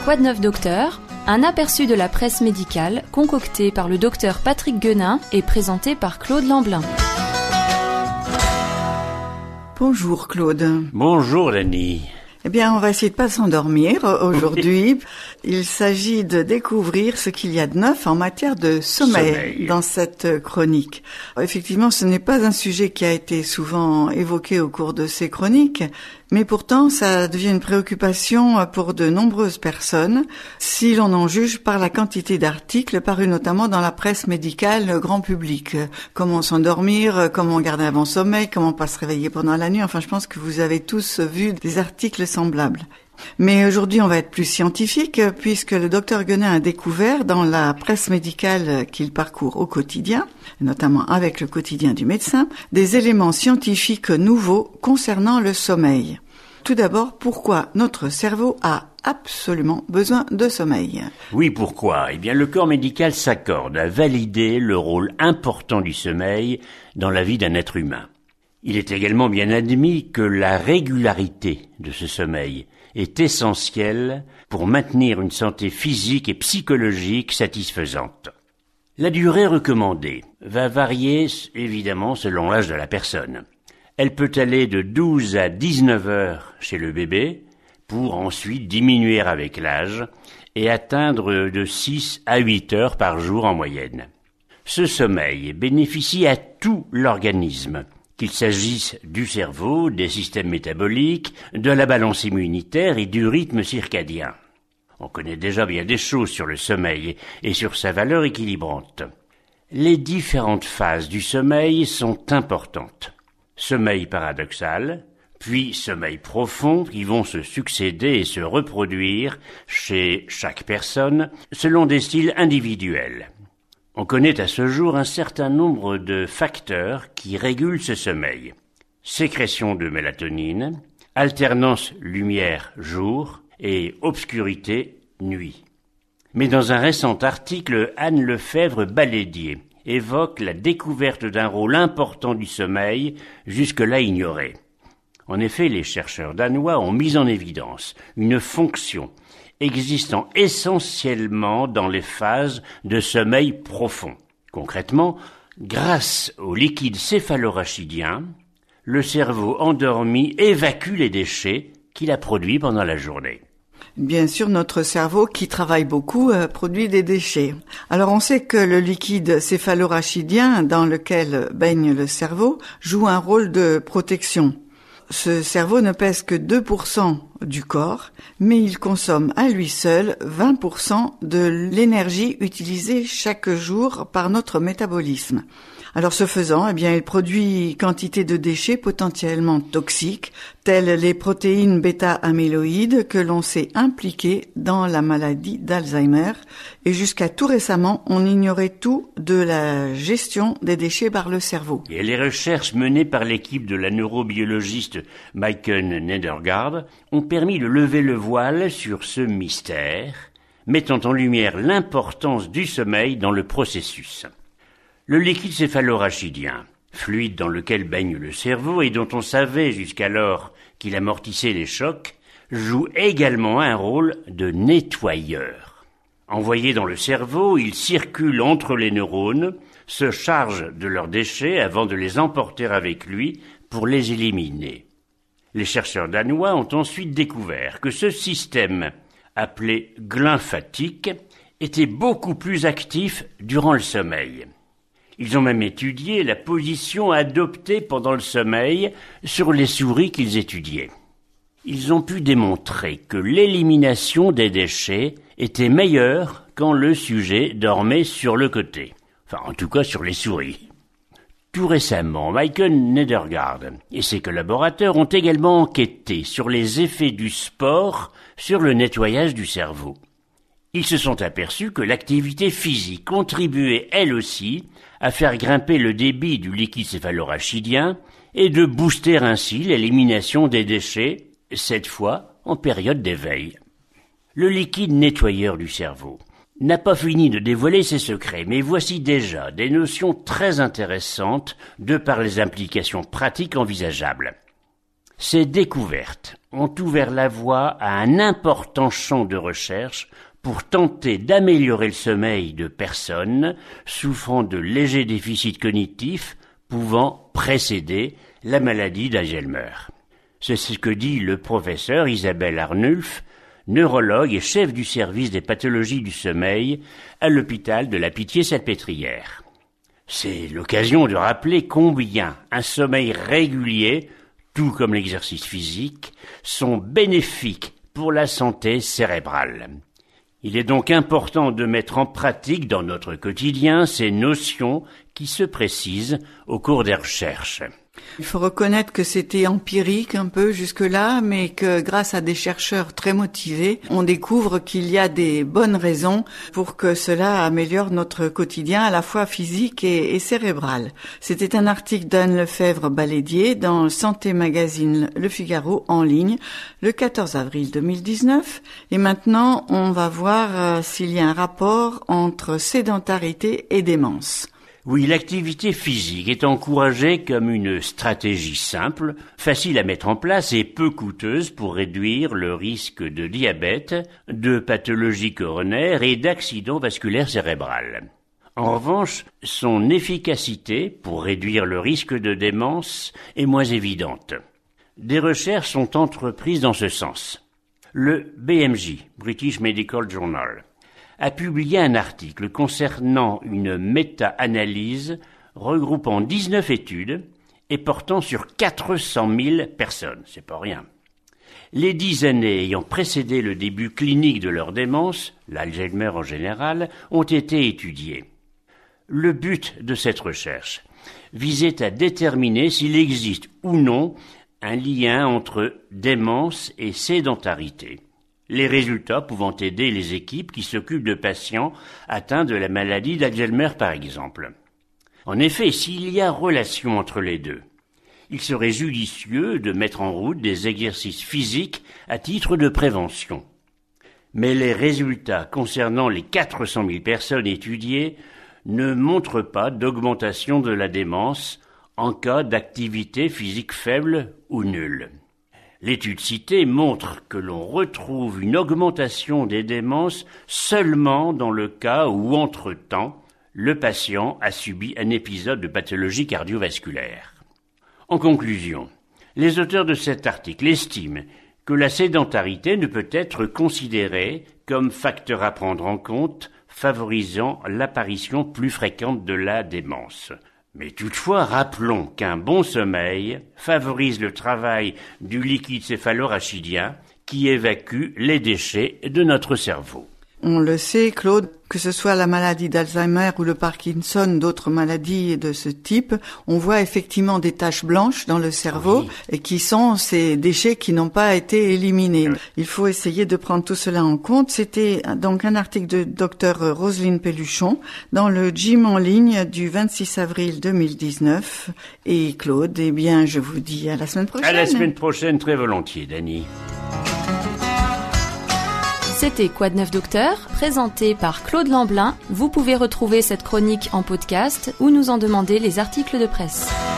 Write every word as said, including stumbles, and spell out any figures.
Quoi de neuf docteur ? Un aperçu de la presse médicale concocté par le docteur Patrick Guenin et présenté par Claude Lamblin. Bonjour Claude. Bonjour Lani. Eh bien, on va essayer de pas s'endormir aujourd'hui. Il s'agit de découvrir ce qu'il y a de neuf en matière de sommeil, sommeil dans cette chronique. Effectivement, ce n'est pas un sujet qui a été souvent évoqué au cours de ces chroniques, mais pourtant, ça devient une préoccupation pour de nombreuses personnes, si l'on en juge par la quantité d'articles parus notamment dans la presse médicale grand public. Comment s'endormir, comment garder un bon sommeil, comment pas se réveiller pendant la nuit. Enfin, je pense que vous avez tous vu des articles semblables. Mais aujourd'hui, on va être plus scientifique, puisque le docteur Guenin a découvert dans la presse médicale qu'il parcourt au quotidien, notamment avec le quotidien du médecin, des éléments scientifiques nouveaux concernant le sommeil. Tout d'abord, pourquoi notre cerveau a absolument besoin de sommeil ? Oui, pourquoi ? Eh bien, le corps médical s'accorde à valider le rôle important du sommeil dans la vie d'un être humain. Il est également bien admis que la régularité de ce sommeil est essentielle pour maintenir une santé physique et psychologique satisfaisante. La durée recommandée va varier évidemment selon l'âge de la personne. Elle peut aller de douze à dix-neuf heures chez le bébé pour ensuite diminuer avec l'âge et atteindre de six à huit heures par jour en moyenne. Ce sommeil bénéficie à tout l'organisme, qu'il s'agisse du cerveau, des systèmes métaboliques, de la balance immunitaire et du rythme circadien. On connaît déjà bien des choses sur le sommeil et sur sa valeur équilibrante. Les différentes phases du sommeil sont importantes. Sommeil paradoxal, puis sommeil profond qui vont se succéder et se reproduire chez chaque personne selon des styles individuels. On connaît à ce jour un certain nombre de facteurs qui régulent ce sommeil. Sécrétion de mélatonine, alternance lumière-jour et obscurité-nuit. Mais dans un récent article, Anne Lefebvre-Balédier évoque la découverte d'un rôle important du sommeil jusque-là ignoré. En effet, les chercheurs danois ont mis en évidence une fonction existant essentiellement dans les phases de sommeil profond. Concrètement, grâce au liquide céphalorachidien, le cerveau endormi évacue les déchets qu'il a produits pendant la journée. Bien sûr, notre cerveau, qui travaille beaucoup, euh, produit des déchets. Alors, on sait que le liquide céphalorachidien dans lequel baigne le cerveau joue un rôle de protection. Ce cerveau ne pèse que deux pour cent du corps, mais il consomme à lui seul vingt pour cent de l'énergie utilisée chaque jour par notre métabolisme. Alors ce faisant, eh bien, il produit quantité de déchets potentiellement toxiques, telles les protéines bêta-amyloïdes que l'on sait impliquées dans la maladie d'Alzheimer. Et jusqu'à tout récemment, on ignorait tout de la gestion des déchets par le cerveau. Et les recherches menées par l'équipe de la neurobiologiste Maiken Nedergaard ont permis de lever le voile sur ce mystère, mettant en lumière l'importance du sommeil dans le processus. Le liquide céphalorachidien, fluide dans lequel baigne le cerveau et dont on savait jusqu'alors qu'il amortissait les chocs, joue également un rôle de nettoyeur. Envoyé dans le cerveau, il circule entre les neurones, se charge de leurs déchets avant de les emporter avec lui pour les éliminer. Les chercheurs danois ont ensuite découvert que ce système, appelé glymphatique, était beaucoup plus actif durant le sommeil. Ils ont même étudié la position adoptée pendant le sommeil sur les souris qu'ils étudiaient. Ils ont pu démontrer que l'élimination des déchets était meilleure quand le sujet dormait sur le côté. Enfin, en tout cas sur les souris. Tout récemment, Maiken Nedergaard et ses collaborateurs ont également enquêté sur les effets du sport sur le nettoyage du cerveau. Ils se sont aperçus que l'activité physique contribuait elle aussi à faire grimper le débit du liquide céphalorachidien et de booster ainsi l'élimination des déchets, cette fois en période d'éveil. Le liquide nettoyeur du cerveau n'a pas fini de dévoiler ses secrets, mais voici déjà des notions très intéressantes de par les implications pratiques envisageables. Ces découvertes ont ouvert la voie à un important champ de recherche pour tenter d'améliorer le sommeil de personnes souffrant de légers déficits cognitifs pouvant précéder la maladie d'Alzheimer. C'est ce que dit le professeur Isabelle Arnulf, neurologue et chef du service des pathologies du sommeil à l'hôpital de la Pitié-Salpêtrière. C'est l'occasion de rappeler combien un sommeil régulier, tout comme l'exercice physique, sont bénéfiques pour la santé cérébrale. Il est donc important de mettre en pratique dans notre quotidien ces notions qui se précisent au cours des recherches. Il faut reconnaître que c'était empirique un peu jusque-là, mais que grâce à des chercheurs très motivés, on découvre qu'il y a des bonnes raisons pour que cela améliore notre quotidien à la fois physique et, et cérébral. C'était un article d'Anne Lefebvre-Balédier dans Santé Magazine Le Figaro en ligne le quatorze avril deux mille dix-neuf. Et maintenant, on va voir euh, s'il y a un rapport entre sédentarité et démence. Oui, l'activité physique est encouragée comme une stratégie simple, facile à mettre en place et peu coûteuse pour réduire le risque de diabète, de pathologie coronaire et d'accident vasculaire cérébral. En revanche, son efficacité pour réduire le risque de démence est moins évidente. Des recherches sont entreprises dans ce sens. Le B M J, British Medical Journal, a publié un article concernant une méta-analyse regroupant dix-neuf études et portant sur quatre cent mille personnes. C'est pas rien. Les dix années ayant précédé le début clinique de leur démence, l'Alzheimer en général, ont été étudiées. Le but de cette recherche visait à déterminer s'il existe ou non un lien entre démence et sédentarité. Les résultats pouvant aider les équipes qui s'occupent de patients atteints de la maladie d'Alzheimer par exemple. En effet, s'il y a relation entre les deux, il serait judicieux de mettre en route des exercices physiques à titre de prévention. Mais les résultats concernant les quatre cent mille personnes étudiées ne montrent pas d'augmentation de la démence en cas d'activité physique faible ou nulle. L'étude citée montre que l'on retrouve une augmentation des démences seulement dans le cas où, entre-temps, le patient a subi un épisode de pathologie cardiovasculaire. En conclusion, les auteurs de cet article estiment que la sédentarité ne peut être considérée comme facteur à prendre en compte favorisant l'apparition plus fréquente de la démence. Mais toutefois, rappelons qu'un bon sommeil favorise le travail du liquide céphalorachidien qui évacue les déchets de notre cerveau. On le sait, Claude, que ce soit la maladie d'Alzheimer ou le Parkinson, d'autres maladies de ce type, on voit effectivement des taches blanches dans le cerveau oui. et qui sont ces déchets qui n'ont pas été éliminés. Oui. Il faut essayer de prendre tout cela en compte. C'était donc un article de docteur Roselyne Pelluchon dans le Gym en ligne du vingt-six avril deux mille dix-neuf. Et Claude, eh bien, je vous dis à la semaine prochaine. À la semaine prochaine, très volontiers, Dany. C'était Quoi de neuf docteur, présenté par Claude Lamblin. Vous pouvez retrouver cette chronique en podcast ou nous en demander les articles de presse.